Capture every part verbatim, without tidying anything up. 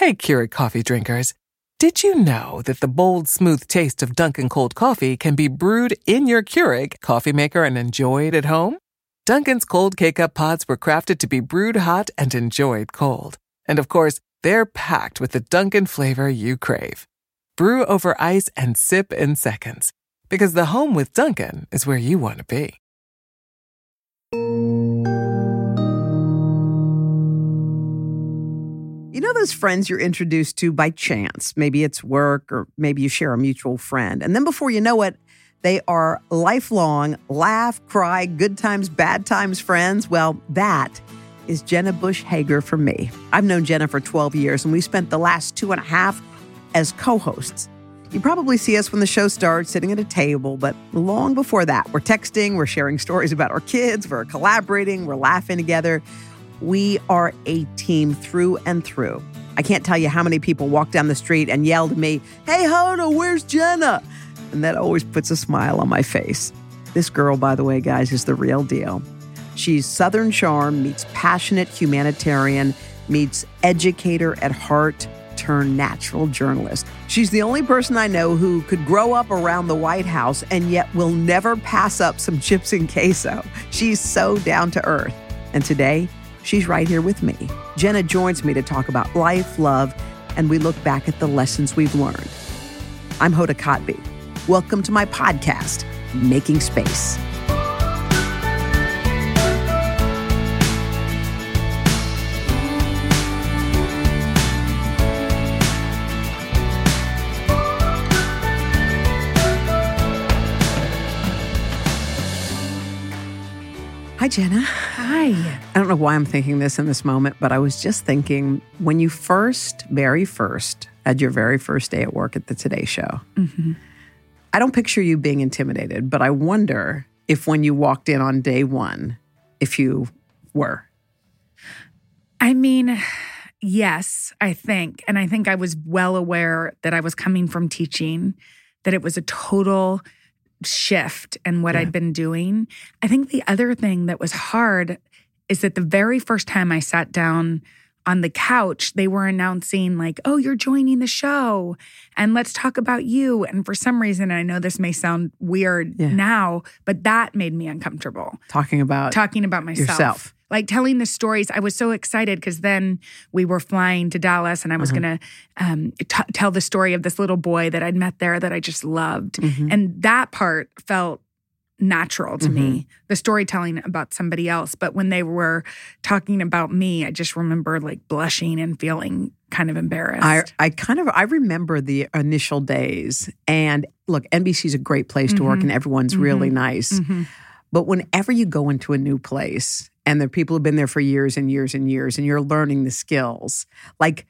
Hey, Keurig coffee drinkers. Did you know that the bold, smooth taste of Dunkin' cold coffee can be brewed in your Keurig coffee maker and enjoyed at home? Dunkin's cold K-Cup pods were crafted to be brewed hot and enjoyed cold. And of course, they're packed with the Dunkin' flavor you crave. Brew over ice and sip in seconds. Because the home with Dunkin' is where you want to be. You know those friends you're introduced to by chance? Maybe it's work or maybe you share a mutual friend. And then before you know it, they are lifelong, laugh, cry, good times, bad times friends. Well, that is Jenna Bush Hager for me. I've known Jenna for twelve years, and we spent the last two and a half as co-hosts. You probably see us when the show starts sitting at a table, but long before that, we're texting, we're sharing stories about our kids, we're collaborating, we're laughing together. We are a team through and through. I can't tell you how many people walked down the street and yelled at me, "Hey, Hoda, where's Jenna?" And that always puts a smile on my face. This girl, by the way, guys, is the real deal. She's Southern charm meets passionate humanitarian meets educator at heart turned natural journalist. She's the only person I know who could grow up around the White House and yet will never pass up some chips and queso. She's so down to earth. And today, she's right here with me. Jenna joins me to talk about life, love, and we look back at the lessons we've learned. I'm Hoda Kotb. Welcome to my podcast, Making Space. Hi, Jenna. Hi. I don't know why I'm thinking this in this moment, but I was just thinking when you first, very first, had your very first day at work at the Today Show, mm-hmm. I don't picture you being intimidated, but I wonder if when you walked in on day one, if you were. I mean, yes, I think. And I think I was well aware that I was coming from teaching, that it was a total shift in what yeah. I'd been doing. I think the other thing that was hard is that the very first time I sat down on the couch, they were announcing like, "Oh, you're joining the show and let's talk about you." And for some reason, I know this may sound weird yeah. now, but that made me uncomfortable. Talking about Talking about myself. Yourself. Like telling the stories. I was so excited because then we were flying to Dallas and I was uh-huh. going to um, t- tell the story of this little boy that I'd met there that I just loved. Mm-hmm. And that part felt natural to mm-hmm. me, the storytelling about somebody else. But when they were talking about me, I just remember like blushing and feeling kind of embarrassed. I, I kind of, I remember the initial days. And look, N B C's a great place mm-hmm. to work and everyone's mm-hmm. really nice. Mm-hmm. But whenever you go into a new place and the people have been there for years and years and years and you're learning the skills, like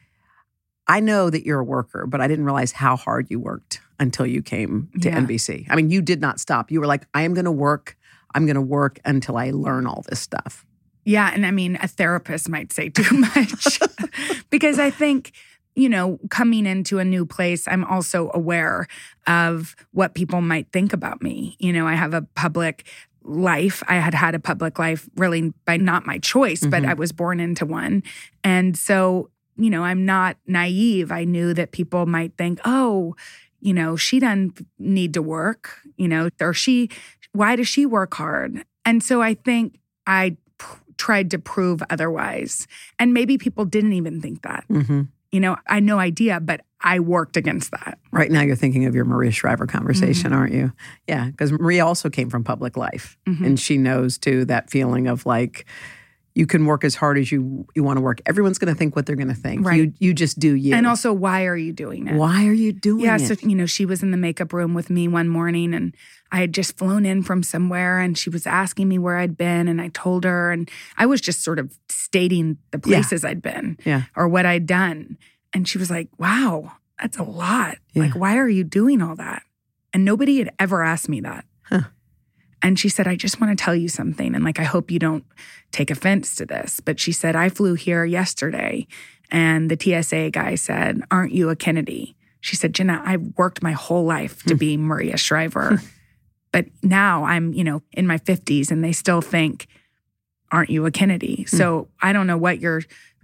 I know that you're a worker, but I didn't realize how hard you worked until you came to yeah. N B C. I mean, you did not stop. You were like, I am going to work. I'm going to work until I learn all this stuff. Yeah. And I mean, a therapist might say too much because I think, you know, coming into a new place, I'm also aware of what people might think about me. You know, I have a public life. I had had a public life really by not my choice, mm-hmm. but I was born into one. And so, you know, I'm not naive. I knew that people might think, oh, you know, she doesn't need to work, you know, or she, why does she work hard? And so I think I p- tried to prove otherwise. And maybe people didn't even think that. Mm-hmm. You know, I had no idea, but I worked against that. Right now you're thinking of your Maria Shriver conversation, mm-hmm. aren't you? Yeah, because Maria also came from public life. Mm-hmm. And she knows, too, that feeling of like, you can work as hard as you you want to work. Everyone's going to think what they're going to think. Right. You you just do you. And also, why are you doing it? Why are you doing yeah, it? Yeah, so, you know, she was in the makeup room with me one morning and I had just flown in from somewhere and she was asking me where I'd been and I told her and I was just sort of stating the places yeah. I'd been yeah. or what I'd done. And she was like, wow, that's a lot. Yeah. Like, why are you doing all that? And nobody had ever asked me that. Huh. And she said, I just want to tell you something. And like, I hope you don't take offense to this. But she said, I flew here yesterday and the T S A guy said, aren't you a Kennedy? She said, Jenna, I've worked my whole life to be Maria Shriver. But now I'm, you know, in my fifties and they still think, aren't you a Kennedy? So I don't know what you're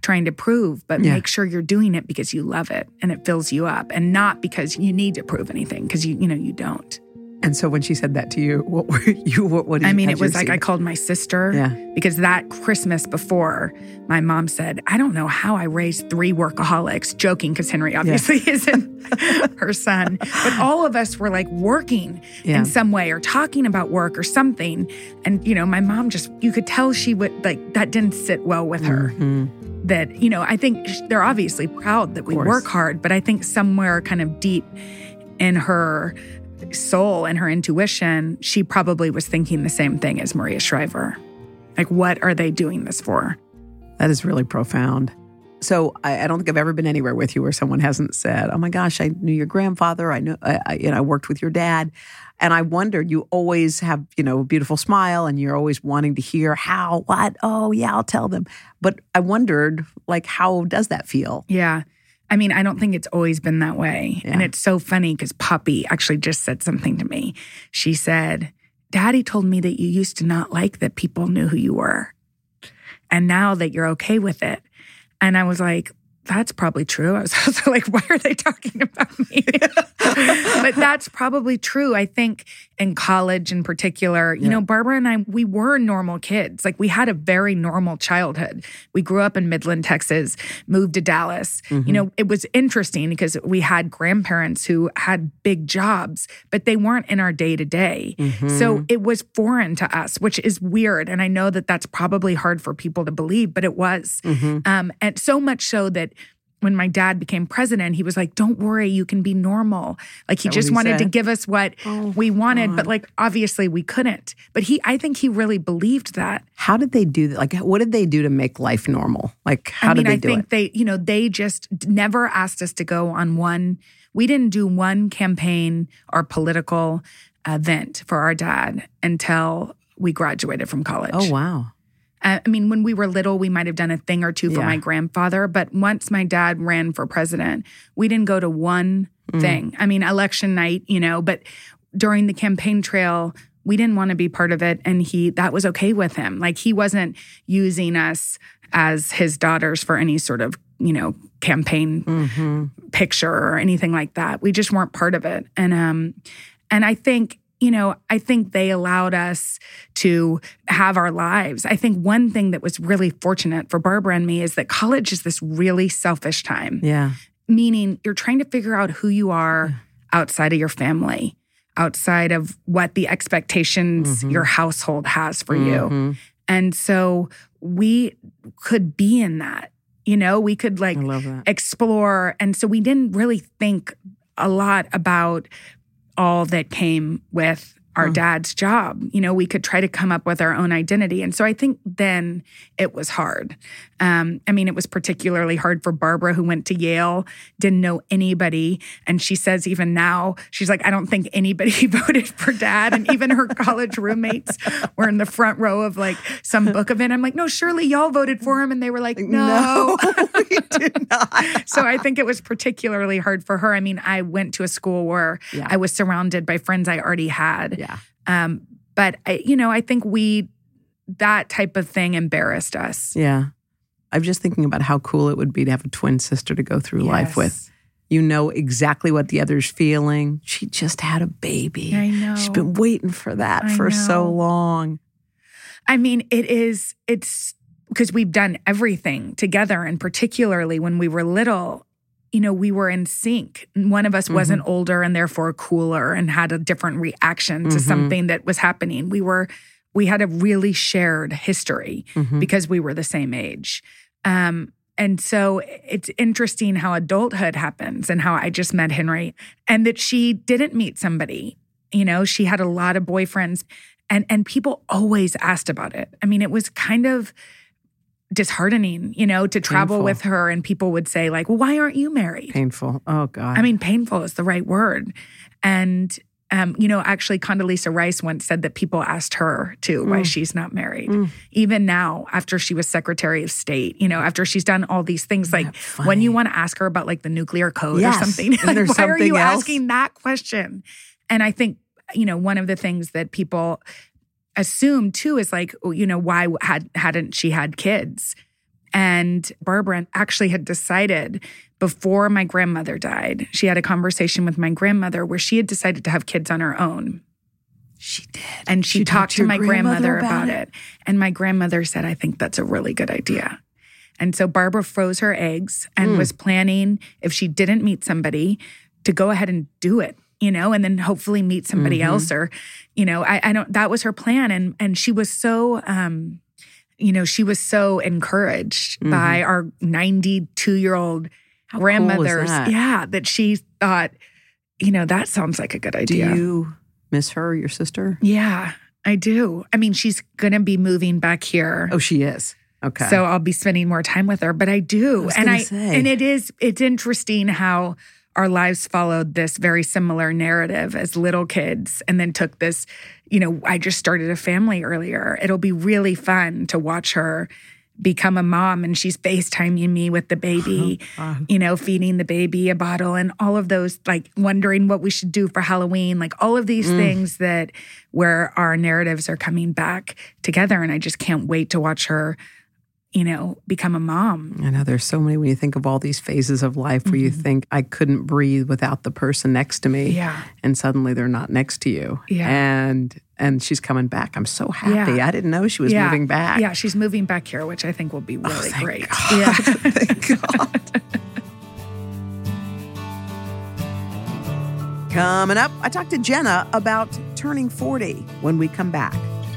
trying to prove, but Yeah. make sure you're doing it because you love it and it fills you up, and not because you need to prove anything, because you you know you don't. And so when she said that to you, what were you, what, what did I you mean, how'd it you was like receive I it? called my sister Yeah. because that Christmas before, my mom said, I don't know how I raised three workaholics, joking because Henry obviously isn't her son. But all of us were like working Yeah. in some way or talking about work or something. And, you know, my mom just, you could tell she would, like, that didn't sit well with her. Mhm. That, you know, I think they're obviously proud that we course. work hard, but I think somewhere kind of deep in her soul and her intuition, she probably was thinking the same thing as Maria Shriver. Like, what are they doing this for? That is really profound. So I, I don't think I've ever been anywhere with you where someone hasn't said, "Oh my gosh, I knew your grandfather. I know, I, I, you know, I worked with your dad," and I wondered. You always have, you know, a beautiful smile, and you're always wanting to hear how, what. Oh yeah, I'll tell them. But I wondered, like, how does that feel? Yeah. I mean, I don't think it's always been that way. Yeah. And it's so funny because Poppy actually just said something to me. She said, Daddy told me that you used to not like that people knew who you were. And now that you're okay with it. And I was like, that's probably true. I was also like, why are they talking about me? But that's probably true. I think in college in particular, you Yeah. know, Barbara and I, we were normal kids. Like we had a very normal childhood. We grew up in Midland, Texas, moved to Dallas. Mm-hmm. You know, it was interesting because we had grandparents who had big jobs, but they weren't in our day to day. So it was foreign to us, which is weird. And I know that that's probably hard for people to believe, but it was. Mm-hmm. Um, and so much so that when my dad became president, he was like, don't worry, you can be normal. Like he Is that just what he wanted to said? give us what Oh, we wanted, God. but like obviously we couldn't. But he, I think he really believed that. How did they do that? Like, what did they do to make life normal? Like, how I mean, did they I do think it? they, you know, they just never asked us to go on one, we didn't do one campaign or political event for our dad until we graduated from college. Oh, wow. Uh, I mean, when we were little, we might have done a thing or two for Yeah. my grandfather. But once my dad ran for president, we didn't go to one Mm. thing. I mean, election night, you know, but during the campaign trail, we didn't want to be part of it. And he, that was okay with him. Like he wasn't using us as his daughters for any sort of, you know, campaign Mm-hmm. picture or anything like that. We just weren't part of it. And, um, and I think, you know, I think they allowed us to have our lives. I think one thing that was really fortunate for Barbara and me is that college is this really selfish time, Yeah. meaning you're trying to figure out who you are outside of your family, outside of what the expectations your household has for you. Mhm. And so we could be in that, you know, we could like I love that. explore. And so we didn't really think a lot about all that came with our Huh. dad's job. You know, we could try to come up with our own identity. And so I think then it was hard. Um, I mean, it was particularly hard for Barbara, who went to Yale, didn't know anybody. And she says even now, she's like, I don't think anybody voted for dad. And even her college roommates were in the front row of like some book event. I'm like, no, surely y'all voted for him. And they were like, no. we did not. So I think it was particularly hard for her. I mean, I went to a school where Yeah. I was surrounded by friends I already had. Yeah. Um, but, I, you know, I think we, that type of thing embarrassed us. Yeah. I'm just thinking about how cool it would be to have a twin sister to go through life Yes. with. You know exactly what the other's feeling. She just had a baby. I know. She's been waiting for that I for so know. long. I mean, it is, it's because we've done everything together. And particularly when we were little, you know, we were in sync. One of us wasn't older and therefore cooler and had a different reaction to Mhm. something that was happening. We were, we had a really shared history Mhm. because we were the same age. Um, and so it's interesting how adulthood happens and how I just met Henry and that she didn't meet somebody. You know, she had a lot of boyfriends and, and people always asked about it. I mean, it was kind of disheartening, you know, to travel Painful. with her and people would say like, well, why aren't you married? Painful. Oh, God. I mean, painful is the right word. And, um, you know, actually Condoleezza Rice once said that people asked her too why Mm. she's not married. Mm. Even now, after she was Secretary of State, you know, after she's done all these things, like Isn't that when funny? you want to ask her about like the nuclear code Yes. or something, Isn't like, there why are something you else? asking that question? And I think, you know, one of the things that people assume too is like, you know, why had, hadn't she had kids? And Barbara actually had decided before my grandmother died, she had a conversation with my grandmother where she had decided to have kids on her own. She did. And she, she talked, talked to my grandmother, grandmother about, about it. it. And my grandmother said, I think that's a really good idea. And so Barbara froze her eggs and mm. was planning, if she didn't meet somebody, to go ahead and do it, you know, and then hopefully meet somebody mm-hmm. else or, you know, I, I don't, that was her plan. And, and she was so, um, you know, she was so encouraged mm-hmm. by our ninety-two-year-old How grandmothers. Cool is that? Yeah, that she thought, you know, that sounds like a good idea. Do you miss her, your sister? Yeah, I do. I mean, she's going to be moving back here. Oh, she is. Okay. So I'll be spending more time with her, but I do. I and I say. and it is it's interesting how our lives followed this very similar narrative as little kids and then took this, you know, I just started a family earlier. It'll be really fun to watch her become a mom, and she's FaceTiming me with the baby, oh, you know, feeding the baby a bottle and all of those, like wondering what we should do for Halloween, like all of these mm. things that where our narratives are coming back together. And I just can't wait to watch her, you know, become a mom. I know there's so many when you think of all these phases of life where mm-hmm. you think, I couldn't breathe without the person next to me. Yeah. And suddenly they're not next to you. Yeah. And and she's coming back. I'm so happy. Yeah. I didn't know she was yeah. moving back. Yeah, she's moving back here, which I think will be really oh, thank great. God. Yeah. Thank God. Coming up, I talked to Jenna about turning forty when we come back.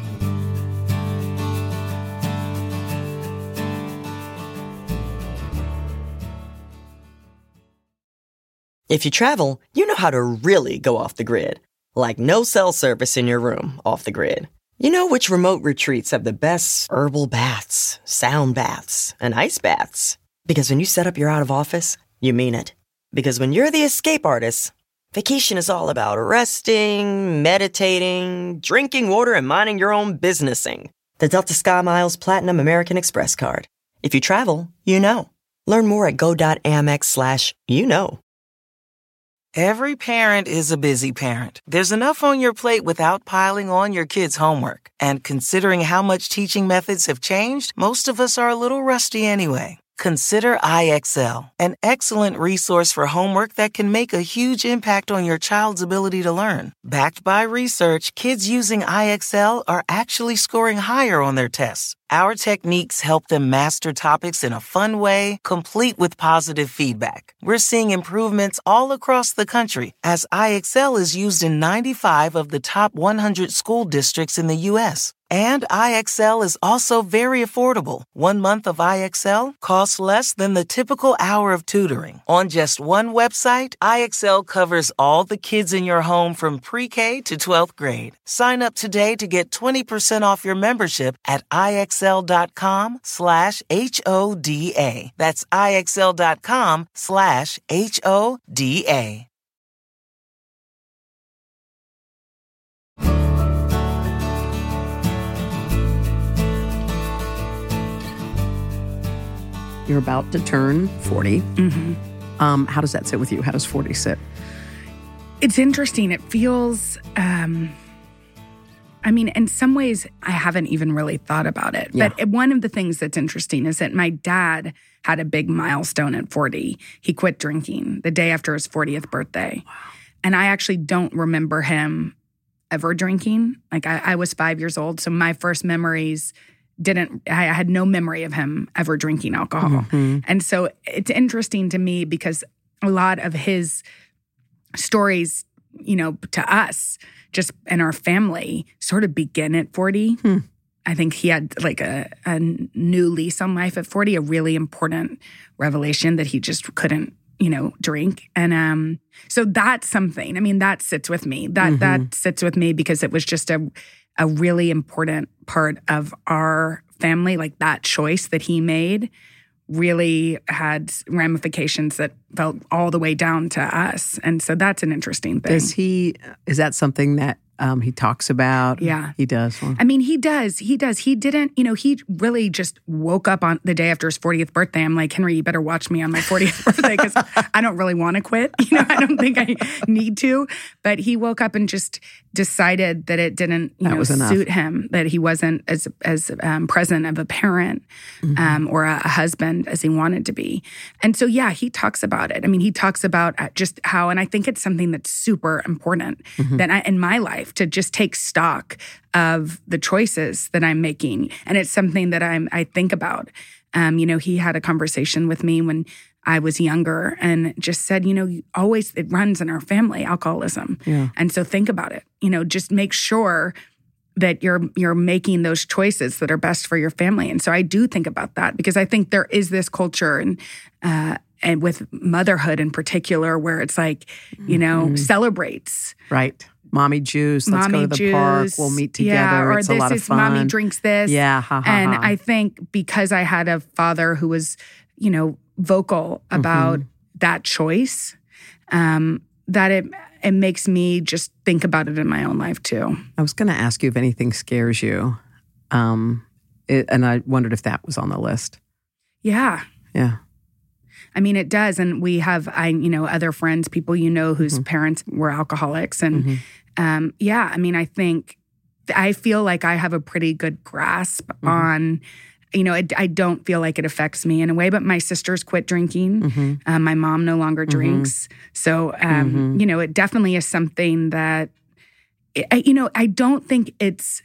If you travel, you know how to really go off the grid. Like no cell service in your room off the grid. You know which remote retreats have the best herbal baths, sound baths, and ice baths. Because when you set up your out of office, you mean it. Because when you're the escape artist, vacation is all about resting, meditating, drinking water, and minding your own businessing. The Delta SkyMiles Platinum American Express card. If you travel, you know. Learn more at go.amex slash you know. Every parent is a busy parent. There's enough on your plate without piling on your kids' homework. And considering how much teaching methods have changed, most of us are a little rusty anyway. Consider I X L, an excellent resource for homework that can make a huge impact on your child's ability to learn. Backed by research, kids using I X L are actually scoring higher on their tests. Our techniques help them master topics in a fun way, complete with positive feedback. We're seeing improvements all across the country as I X L is used in ninety-five of the top one hundred school districts in the U S. And I X L is also very affordable. One month of I X L costs less than the typical hour of tutoring. On just one website, I X L covers all the kids in your home from pre-K to twelfth grade. Sign up today to get twenty percent off your membership at IXL.com slash H-O-D-A. That's IXL.com slash H-O-D-A. You're about to turn forty. Mm-hmm. Um, how does that sit with you? How does forty sit? It's interesting. It feels, um, I mean, in some ways, I haven't even really thought about it. Yeah. But one of the things that's interesting is that my dad had a big milestone at forty. He quit drinking the day after his fortieth birthday. Wow. And I actually don't remember him ever drinking. Like, I, I was five years old, so my first memories didn't, I had no memory of him ever drinking alcohol. Mm-hmm. And so it's interesting to me because a lot of his stories, you know, to us, just in our family, sort of begin at forty. Hmm. I think he had like a, a new lease on life at forty, a really important revelation that he just couldn't, you know, drink. And um, so that's something, I mean, that sits with me. That, mm-hmm. that sits with me because it was just a, a really important part of our family. Like that choice that he made really had ramifications that felt all the way down to us. And so that's an interesting thing. Does he, is that something that um, he talks about? Yeah. He does. Well, I mean, he does. He does. He didn't, you know, he really just woke up on the day after his fortieth birthday. I'm like, Henry, you better watch me on my fortieth birthday because I don't really want to quit. You know, I don't think I need to. But he woke up and just decided that it didn't, you That know, was enough. suit him, that he wasn't as as um, present of a parent Mm-hmm. um, or a, a husband as he wanted to be. And so, yeah, he talks about it. I mean, he talks about uh, just how, and I think it's something that's super important Mm-hmm. that I, in my life to just take stock of the choices that I'm making. And it's something that I'm, I think about. Um, you know, he had a conversation with me when I was younger and just said, you know, you always, it runs in our family, alcoholism. Yeah. And so think about it. You know, just make sure that you're you're making those choices that are best for your family. And so I do think about that because I think there is this culture and uh, and with motherhood in particular where it's like, you know, Mm-hmm. celebrates. right. Mommy juice. Let's mommy go to the juice. park. We'll meet together. Yeah, or it's this a lot of is fun. mommy drinks this. Yeah. Ha, ha, and ha. I think because I had a father who was, you know, vocal about Mm-hmm. that choice, um, that it it makes me just think about it in my own life too. I was going to ask you if anything scares you. Um, it, and I wondered if that was on the list. Yeah. Yeah. I mean, it does. And we have, I, you know, other friends, people you know whose parents were alcoholics. And Mm-hmm. um, yeah, I mean, I think, I feel like I have a pretty good grasp Mm-hmm. on, you know, it, I don't feel like it affects me in a way, but my sisters quit drinking. Mm-hmm. Um, my mom no longer drinks. So, um, Mm-hmm. you know, it definitely is something that, I, you know, I don't think it's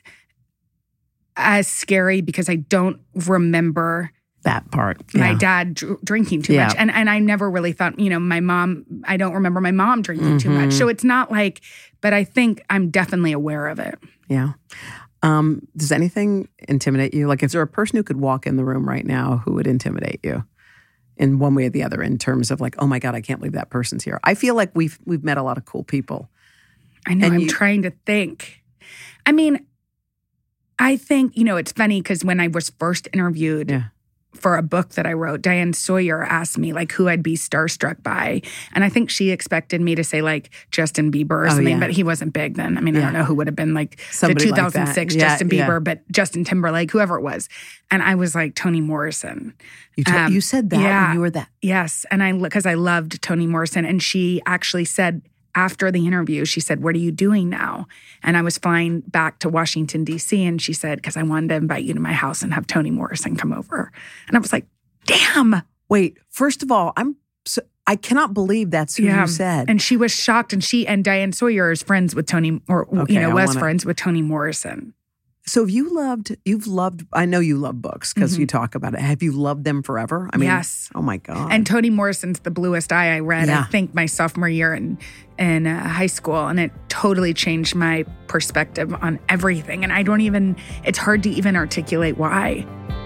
as scary because I don't remember That part. my Yeah. dad dr- drinking too Yeah. much. And and I never really thought, you know, my mom, I don't remember my mom drinking too much. Mm-hmm. So it's not like, but I think I'm definitely aware of it. Yeah. Um, does anything intimidate you? Like, is there a person who could walk in the room right now who would intimidate you in one way or the other in terms of like, oh my God, I can't believe that person's here? I feel like we've we've met a lot of cool people. I know, And I'm you- trying to think. I mean, I think, you know, it's funny because when I was first interviewed Yeah. for a book that I wrote, Diane Sawyer asked me like who I'd be starstruck by. And I think she expected me to say like Justin Bieber or Oh, something, yeah. but he wasn't big then. I mean, I Yeah. don't know who would have been like Somebody the like two thousand six that. Yeah, Justin yeah. Bieber, but Justin Timberlake, whoever it was. And I was like Toni Morrison. You, t- Um, you said that yeah. when you were that. Yes. And I, because I loved Toni Morrison. And she actually said after the interview, she said, what are you doing now? And I was flying back to Washington, D C. And she said, because I wanted to invite you to my house and have Toni Morrison come over. And I was like, damn. Wait, first of all, I'm so, I cannot believe that's who you said. And she was shocked. And she and Diane Sawyer is friends with Toni, or, Okay, you know, I was wanna- friends with Toni Morrison. So have you loved, you've loved, I know you love books because Mm-hmm. you talk about it. Have you loved them forever? I mean, Yes. Oh my God. And Toni Morrison's The Bluest Eye I read, Yeah. I think, my sophomore year in, in uh, high school. And it totally changed my perspective on everything. And I don't even, it's hard to even articulate why.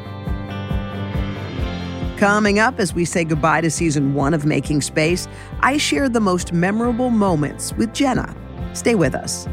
Coming up as we say goodbye to season one of Making Space, I share the most memorable moments with Jenna. Stay with us.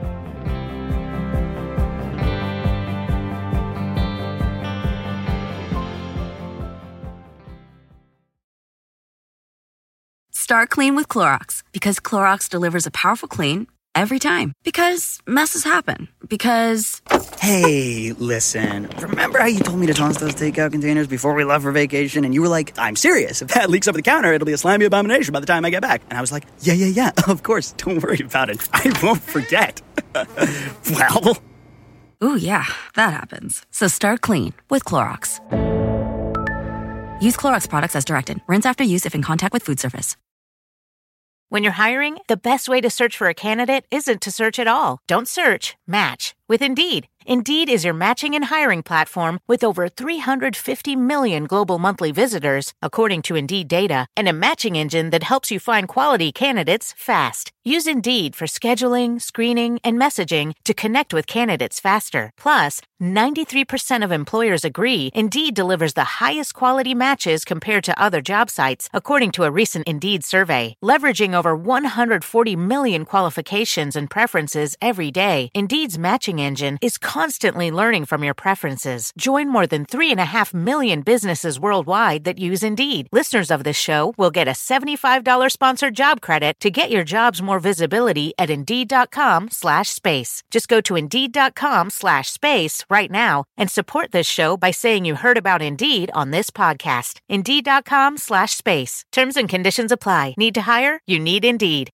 Start clean with Clorox because Clorox delivers a powerful clean every time. Because messes happen. Because Hey, listen. Remember how you told me to toss those takeout containers before we left for vacation? And you were like, I'm serious. If that leaks over the counter, it'll be a slimy abomination by the time I get back. And I was like, yeah, yeah, yeah. Of course. Don't worry about it. I won't forget. Well. ooh, yeah, that happens. So start clean with Clorox. Use Clorox products as directed. Rinse after use if in contact with food surface. When you're hiring, the best way to search for a candidate isn't to search at all. Don't search, match with Indeed. Indeed is your matching and hiring platform with over three hundred fifty million global monthly visitors, according to Indeed data, and a matching engine that helps you find quality candidates fast. Use Indeed for scheduling, screening, and messaging to connect with candidates faster. Plus, ninety-three percent of employers agree Indeed delivers the highest quality matches compared to other job sites, according to a recent Indeed survey. Leveraging over one hundred forty million qualifications and preferences every day, Indeed's matching booking engine is constantly learning from your preferences. Join more than three and a half million businesses worldwide that use Indeed. Listeners of this show will get a seventy-five dollars sponsored job credit to get your jobs more visibility at Indeed.com slash space. Just go to Indeed.com slash space right now and support this show by saying you heard about Indeed on this podcast. Indeed.com slash space. Terms and conditions apply. Need to hire? You need Indeed.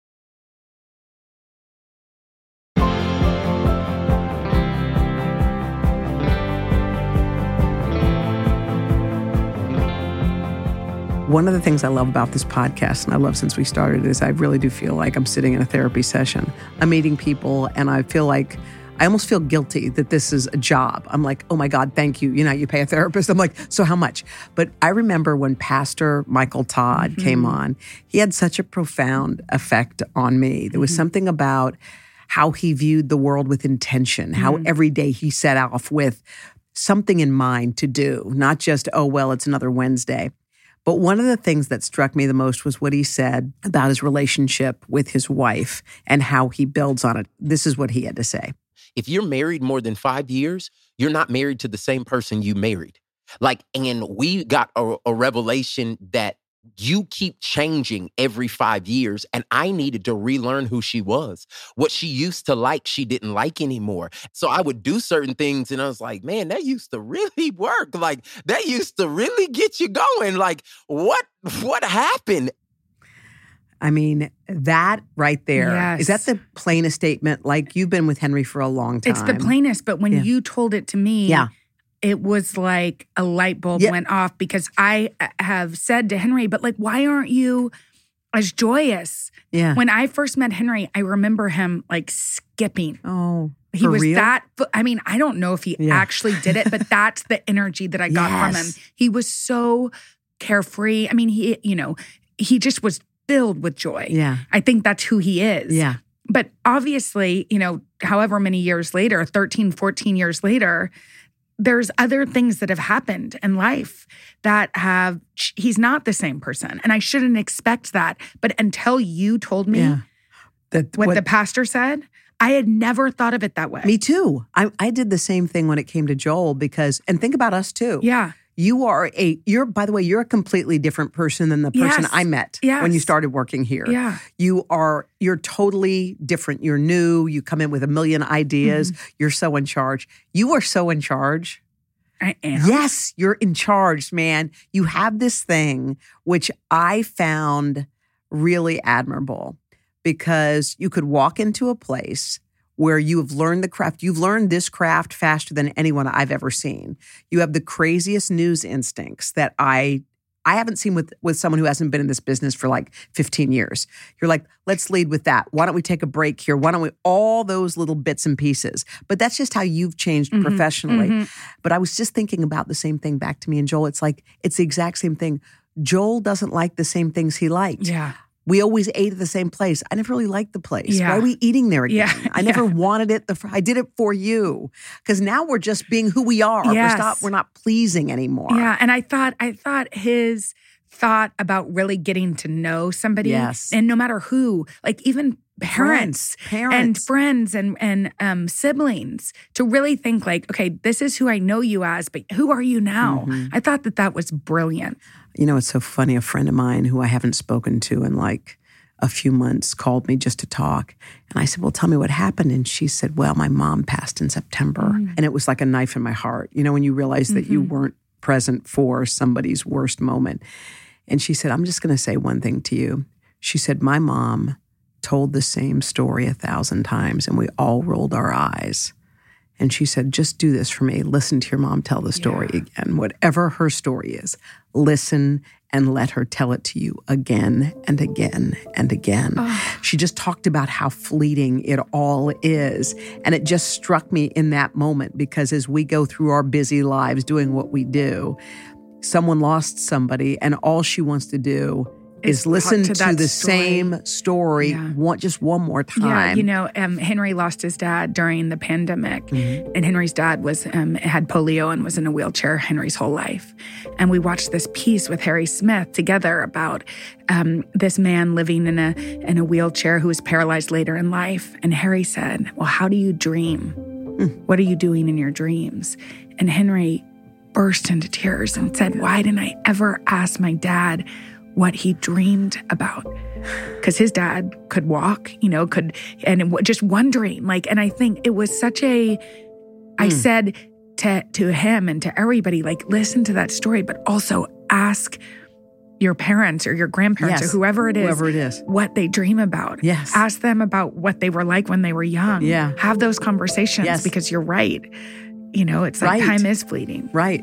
One of the things I love about this podcast, and I love since we started, is I really do feel like I'm sitting in a therapy session. I'm meeting people, and I feel like I almost feel guilty that this is a job. I'm like, oh my God, thank you. You know, you pay a therapist. I'm like, so how much? But I remember when Pastor Michael Todd mm-hmm. came on, he had such a profound effect on me. There was mm-hmm. something about how he viewed the world with intention, how mm-hmm. every day he set off with something in mind to do, not just, oh, well, it's another Wednesday. But one of the things that struck me the most was what he said about his relationship with his wife and how he builds on it. This is what he had to say. If you're married more than five years, you're not married to the same person you married. Like, and we got a, a revelation that you keep changing every five years. And I needed to relearn who she was. What she used to like, she didn't like anymore. So I would do certain things and I was like, man, that used to really work. Like, that used to really get you going. Like, what, what happened? I mean, that right there, yes. Is that the plainest statement? Like, you've been with Henry for a long time. It's the plainest, but when yeah. you told it to me, yeah. it was like a light bulb yeah. went off, because I have said to Henry, but like, why aren't you as joyous? Yeah. When I first met Henry, I remember him like skipping. Oh, he for was real? that, I mean, I don't know if he yeah. actually did it, but that's the energy that I got yes. from him. He was so carefree. I mean, he, you know, he just was filled with joy. Yeah. I think that's who he is. Yeah. But obviously, you know, however many years later, thirteen, fourteen years later, there's other things that have happened in life that have, he's not the same person. And I shouldn't expect that. But until you told me yeah. that, what, what the pastor said, I had never thought of it that way. Me too. I, I did the same thing when it came to Joel because, and think about us too. Yeah. You are a, you're, by the way, you're a completely different person than the person Yes. I met Yes. when you started working here. Yeah. You are, you're totally different. You're new. You come in with a million ideas. Mm-hmm. You're so in charge. You are so in charge. I am. Yes, you're in charge, man. You have this thing, which I found really admirable, because you could walk into a place where you have learned the craft. You've learned this craft faster than anyone I've ever seen. You have the craziest news instincts that I I haven't seen with, with someone who hasn't been in this business for like fifteen years. You're like, let's lead with that. Why don't we take a break here? Why don't we, all those little bits and pieces. But that's just how you've changed mm-hmm, professionally. Mm-hmm. But I was just thinking about the same thing back to me and Joel. It's like, it's the exact same thing. Joel doesn't like the same things he liked. Yeah. We always ate at the same place. I never really liked the place. Yeah. Why are we eating there again? Yeah. I never yeah. wanted it. The, I did it for you. Because now we're just being who we are. Yes. We're, stop, we're not pleasing anymore. Yeah. And I thought, I thought his thought about really getting to know somebody. Yes. And no matter who, like even parents, Friends, parents. and friends and, and um, siblings, to really think like, okay, this is who I know you as, but who are you now? Mm-hmm. I thought that that was brilliant. You know, it's so funny. A friend of mine who I haven't spoken to in like a few months called me just to talk. And I said, well, tell me what happened. And she said, well, my mom passed in September. Mm-hmm. And it was like a knife in my heart. You know, when you realize that mm-hmm. you weren't present for somebody's worst moment. And she said, I'm just going to say one thing to you. She said, my mom told the same story a thousand times and we all rolled our eyes. And she said, just do this for me. Listen to your mom tell the story yeah. again. Whatever her story is, listen and let her tell it to you again and again and again. Oh. She just talked about how fleeting it all is. And it just struck me in that moment, because as we go through our busy lives doing what we do, someone lost somebody and all she wants to do is listen to, to the story. same story yeah. one, just one more time. Yeah, you know, um, Henry lost his dad during the pandemic, mm-hmm. and Henry's dad was um, had polio and was in a wheelchair Henry's whole life. And we watched this piece with Harry Smith together about um, this man living in a in a wheelchair who was paralyzed later in life. And Harry said, well, how do you dream Mm. What are you doing in your dreams? And Henry burst into tears and said, why didn't I ever ask my dad what he dreamed about? Because his dad could walk, you know, could, and just wondering, like, and I think it was such a, I Mm. said to, to him and to everybody, like, listen to that story, but also ask your parents or your grandparents Yes. or whoever it is, Whoever it is. what they dream about. Yes. Ask them about what they were like when they were young. Yeah. Have those conversations Yes. because you're right. You know, it's like Right. time is fleeting. Right.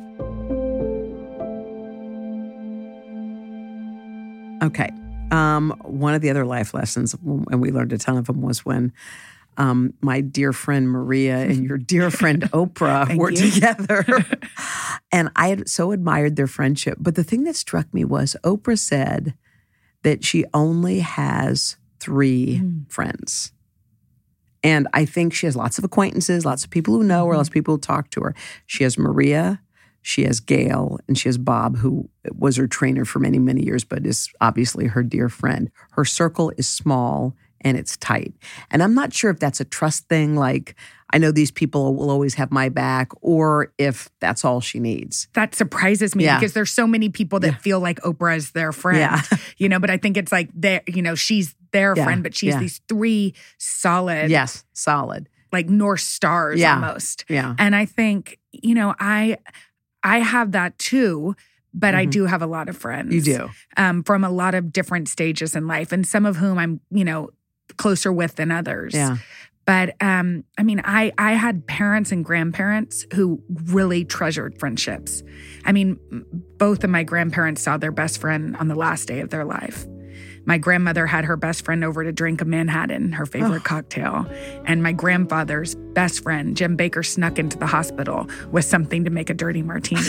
Okay. Um, one of the other life lessons, and we learned a ton of them, was when um, my dear friend Maria and your dear friend Oprah Thank were you. together. And I had so admired their friendship. But the thing that struck me was Oprah said that she only has three Mm. friends. And I think she has lots of acquaintances, lots of people who know her, lots of people who talk to her. She has Maria, she has Gail, and she has Bob, who was her trainer for many, many years, but is obviously her dear friend. Her circle is small and it's tight. And I'm not sure if that's a trust thing, like, I know these people will always have my back, or if that's all she needs. That surprises me Yeah. because there's so many people that Yeah. feel like Oprah is their friend. Yeah. You know, but I think it's like they you know, she's their Yeah. friend, but she's Yeah. these three solid, Yes, solid. like North Stars Yeah. almost. Yeah. And I think, you know, I I have that too, but I Mhm. do have a lot of friends. You do. Um, from a lot of different stages in life, and some of whom I'm, you know, closer with than others. Yeah. But um, I mean, I I had parents and grandparents who really treasured friendships. I mean, m- both of my grandparents saw their best friend on the last day of their life. My grandmother had her best friend over to drink a Manhattan, her favorite Oh. cocktail. And my grandfather's best friend, Jim Baker, snuck into the hospital with something to make a dirty martini.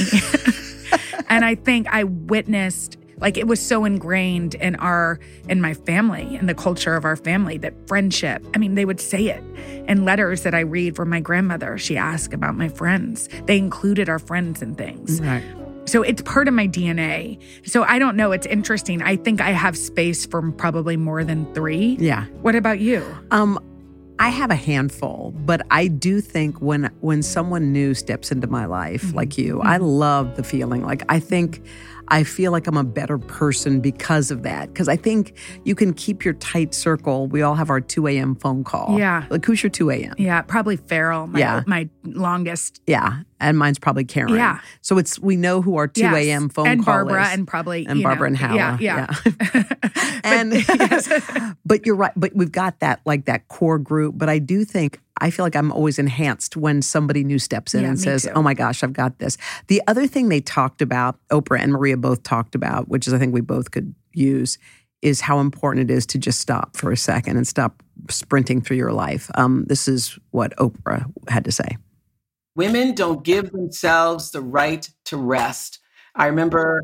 And I think I witnessed, like, it was so ingrained in our, in my family, in the culture of our family, that friendship, I mean, they would say it in letters that I read from my grandmother. She asked about my friends. They included our friends in things. Right. So it's part of my D N A. So I don't know. It's interesting. I think I have space for probably more than three. Yeah. What about you? Um, I have a handful, but I do think when when someone new steps into my life, Mm-hmm. like you, I love the feeling. Like, I think I feel like I'm a better person because of that. Because I think you can keep your tight circle. We all have our two a.m. phone call. Yeah. Like, who's your two a.m.? Yeah, probably Farrell, my, Yeah. my longest. Yeah. And mine's probably Karen. Yeah. So it's, we know who our two a.m. Yes. phone and call Barbara is. and probably, And you Barbara know, and Hala. Yeah, yeah. and yes. but you're right. But we've got that, like, that core group. But I do think, I feel like I'm always enhanced when somebody new steps in Yeah, and me says, too. oh my gosh, I've got this. The other thing they talked about, Oprah and Maria both talked about, which is I think we both could use, is how important it is to just stop for a second and stop sprinting through your life. Um, this is what Oprah had to say. Women don't give themselves the right to rest. I remember,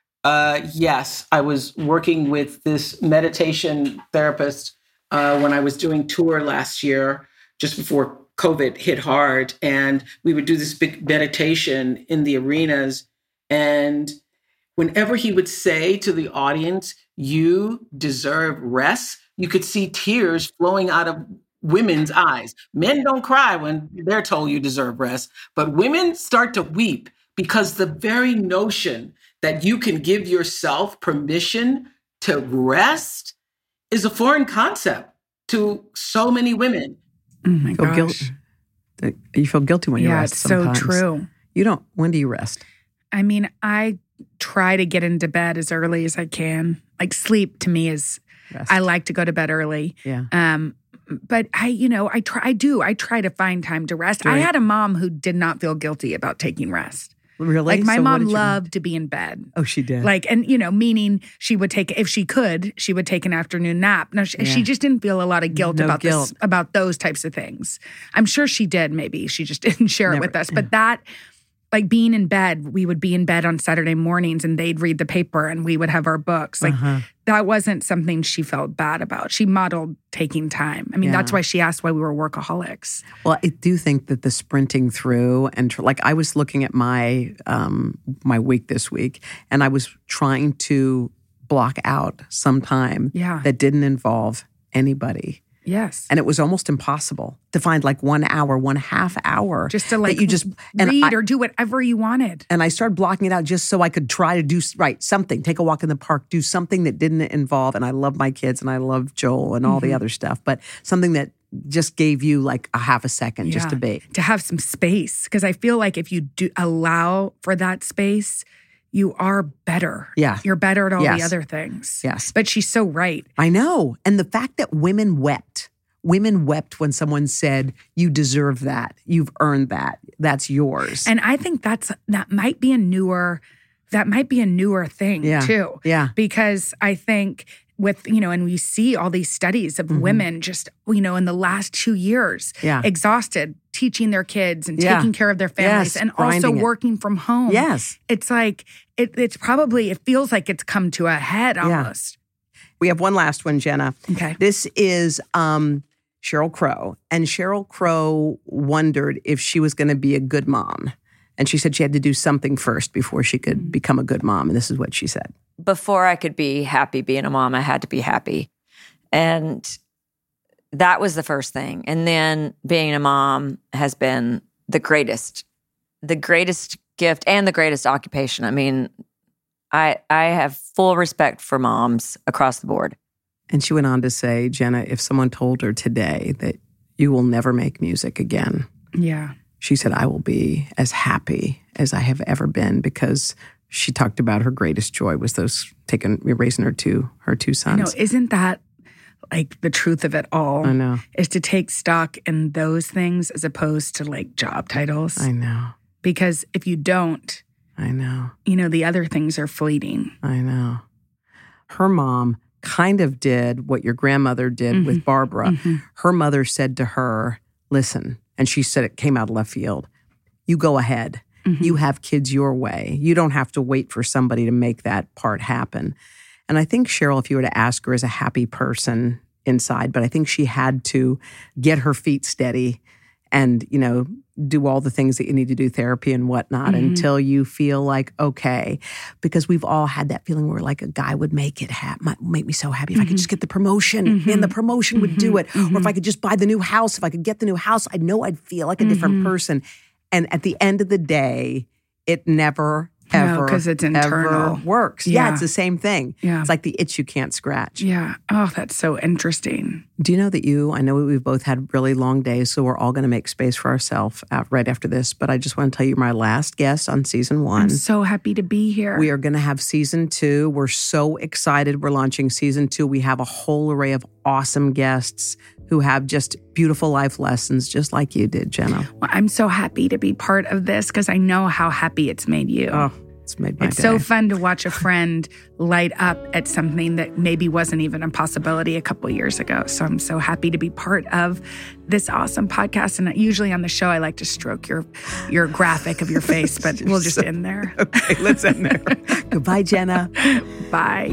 uh, yes, I was working with this meditation therapist uh, when I was doing tour last year, just before COVID hit hard. And we would do this big meditation in the arenas. And whenever he would say to the audience, you deserve rest, you could see tears flowing out of women's eyes. Men don't cry when they're told you deserve rest, but women start to weep because the very notion that you can give yourself permission to rest is a foreign concept to so many women. Oh my Feel gosh. guilt- You feel guilty when you Yeah, rest it's so sometimes. true. You don't, when do you rest? I mean, I try to get into bed as early as I can. Like, sleep to me is, Rest. I like to go to bed early. Yeah. Um, but I, you know, I try, I do, I try to find time to rest. I Right. had a mom who did not feel guilty about taking rest. Really? Like, my So what mom did your loved to be in bed. Oh, she did. Like, and, you know, meaning she would take, if she could, she would take an afternoon nap. No, she, Yeah. she just didn't feel a lot of guilt No about guilt. this, about those types of things. I'm sure she did, maybe. She just didn't share Never- it with us. But that, like, being in bed, we would be in bed on Saturday mornings and they'd read the paper and we would have our books. Like, Uh-huh. that wasn't something she felt bad about. She modeled taking time. I mean, Yeah. that's why she asked why we were workaholics. Well, I do think that the sprinting through and tr- like I was looking at my um, my week this week, and I was trying to block out some time Yeah. that didn't involve anybody. Yes. And it was almost impossible to find like one hour, one half hour. Just to like that you just and read I, or do whatever you wanted. And I started blocking it out just so I could try to do, right, something, take a walk in the park, do something that didn't involve, and I love my kids and I love Joel and all mm-hmm. the other stuff, but something that just gave you like a half a second yeah. just to be. To have some space. Because I feel like if you do allow for that space, you are better. Yeah. You're better at all yes. the other things. Yes. But she's so right. I know. And the fact that women wept, women wept when someone said, you deserve that. You've earned that. That's yours. And I think that's that might be a newer, that might be a newer thing yeah. too. Yeah. Because I think with, you know, and we see all these studies of mm-hmm. women just, you know, in the last two years, yeah. exhausted, teaching their kids and yeah. taking care of their families yes, and also it. working from home. Yes. It's like, it, it's probably, it feels like it's come to a head almost. Yeah. We have one last one, Jenna. Okay. This is um, Sheryl Crow. And Sheryl Crow wondered if she was going to be a good mom. And she said she had to do something first before she could mm-hmm. become a good mom. And this is what she said. Before I could be happy being a mom, I had to be happy. And that was the first thing. And then being a mom has been the greatest, the greatest gift and the greatest occupation. I mean, I I have full respect for moms across the board. And she went on to say, Jenna, if someone told her today that you will never make music again. Yeah. She said, I will be as happy as I have ever been, because she talked about her greatest joy was those taking, raising her two, her two sons. I know, isn't that like the truth of it all? I know. Is to take stock in those things as opposed to like job titles. I know. Because if you don't, I know. You know, the other things are fleeting. I know. Her mom kind of did what your grandmother did mm-hmm. with Barbara. Mm-hmm. Her mother said to her, listen, and she said it came out of left field, you go ahead. Mm-hmm. You have kids your way. You don't have to wait for somebody to make that part happen. And I think Sheryl, if you were to ask her, is a happy person inside, but I think she had to get her feet steady and, you know, do all the things that you need to do, therapy and whatnot, mm-hmm. until you feel like, okay, because we've all had that feeling where like a guy would make it ha- might make me so happy. If mm-hmm. I could just get the promotion mm-hmm. and the promotion would mm-hmm. do it. Mm-hmm. Or if I could just buy the new house, if I could get the new house, I know I'd feel like a mm-hmm. different person. And at the end of the day, it never, ever, no, 'cause it's internal. ever works. Yeah. yeah, it's the same thing. Yeah. It's like the itch you can't scratch. Yeah. Oh, that's so interesting. Do you know that you, I know we've both had really long days, so we're all going to make space for ourselves right after this, but I just want to tell you my last guest on season one. I'm so happy to be here. We are going to have season two. We're so excited. We're launching season two. We have a whole array of awesome guests who have just beautiful life lessons, just like you did, Jenna. Well, I'm so happy to be part of this because I know how happy it's made you. Oh, it's made my It's day. so fun to watch a friend light up at something that maybe wasn't even a possibility a couple years ago. So I'm so happy to be part of this awesome podcast. And usually on the show, I like to stroke your your graphic of your face, but we'll just end there. Okay, let's end there. Goodbye, Jenna. Bye.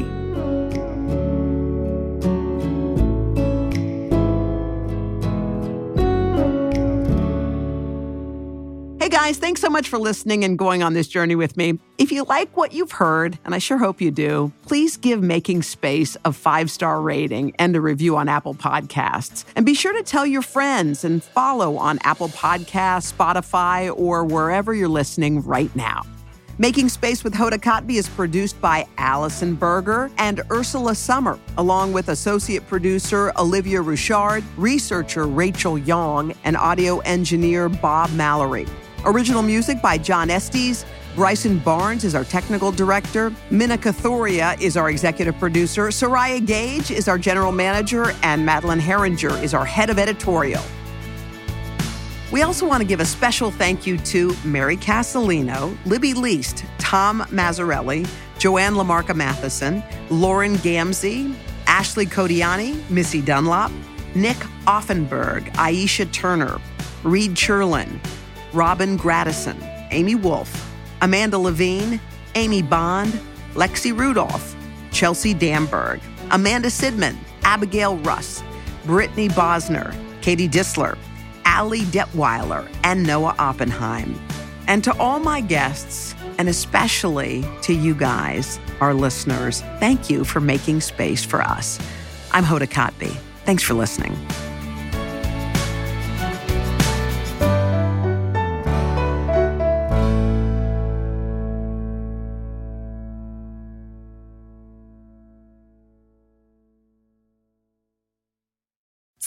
Hey guys, thanks so much for listening and going on this journey with me. If you like what you've heard, and I sure hope you do, please give Making Space a five-star rating and a review on Apple Podcasts. And be sure to tell your friends and follow on Apple Podcasts, Spotify, or wherever you're listening right now. Making Space with Hoda Kotb is produced by Allison Berger and Ursula Summer, along with associate producer Olivia Richard, researcher Rachel Young, and audio engineer Bob Mallory. Original music by John Estes. Bryson Barnes is our technical director. Minna Kathoria is our executive producer. Soraya Gage is our general manager. And Madeline Herringer is our head of editorial. We also want to give a special thank you to Mary Castellino, Libby Least, Tom Mazzarelli, Joanne Lamarca Matheson, Lauren Gamzee, Ashley Codiani, Missy Dunlop, Nick Offenberg, Aisha Turner, Reed Cherlin, Robin Gradison, Amy Wolf, Amanda Levine, Amy Bond, Lexi Rudolph, Chelsea Damberg, Amanda Sidman, Abigail Russ, Brittany Bosner, Katie Disler, Ali Detweiler, and Noah Oppenheim. And to all my guests, and especially to you guys, our listeners, thank you for making space for us. I'm Hoda Kotb. Thanks for listening.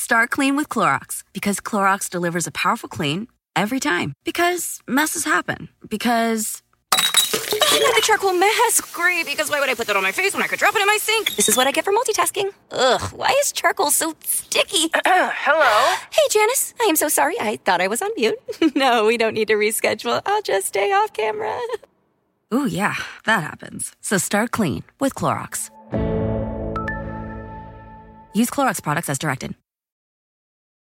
Start clean with Clorox because Clorox delivers a powerful clean every time. Because messes happen. Because I got the charcoal mask. Great, because why would I put that on my face when I could drop it in my sink? This is what I get for multitasking. Ugh, why is charcoal so sticky? Hello? Hey, Janice. I am so sorry. I thought I was on mute. No, we don't need to reschedule. I'll just stay off camera. Ooh, yeah, that happens. So start clean with Clorox. Use Clorox products as directed.